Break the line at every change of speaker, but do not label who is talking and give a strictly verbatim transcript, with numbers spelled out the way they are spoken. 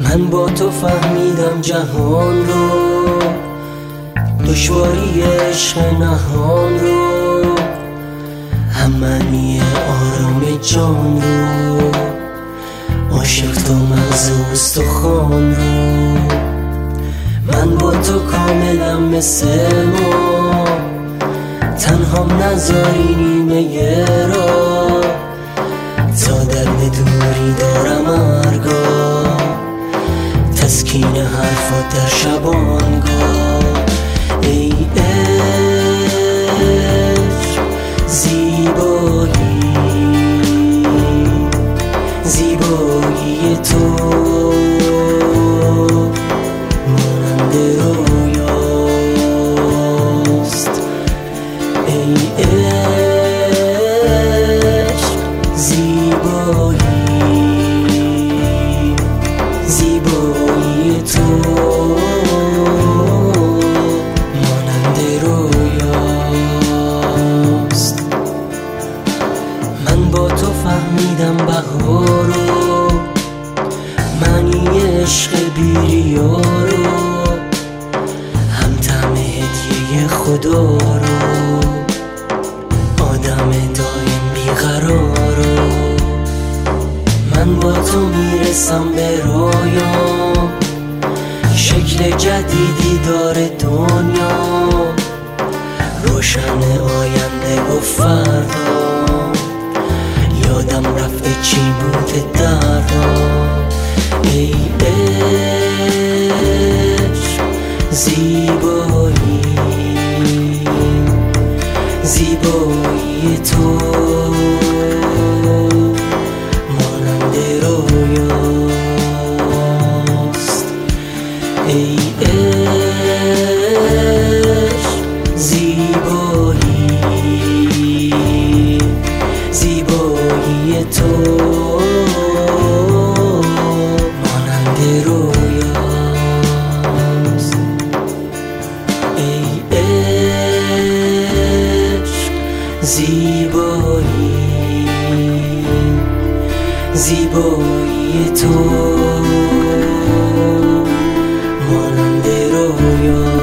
من با تو فهمیدم جهان رو، دشواری عشق نهان رو، هم معنی آرام جان رو، عاشق تا مغز و استخوان رو. من با تو کاملم مثل ما، تنهام نذاری نیمه را، تا درد دوری دارم ارگاه، تسکین حرفات در شبانگاه. ای عشق زیبایی، زیبایی تو مانند رویاست. ای عشق زیبایی، زیبایی تو مانند رویاست. من با تو فهمیدم بهار رو، معنی عشق بی‌ریا رو، هم طعم هدیه خدا رو، آدم دایم بیقرار رو. من با تو میرسم به رویام، شکل جدیدی داره دنیا، روشن آینده و فردا، یادم رفته چی بوده دردم. ای عشق زیبایی، زیبایی تو مانند رویاست. ای عشق زیبایی، زیبایی تو مانند رویاست. ای عشق زیبایی، زیبایی تو مانند رویاست.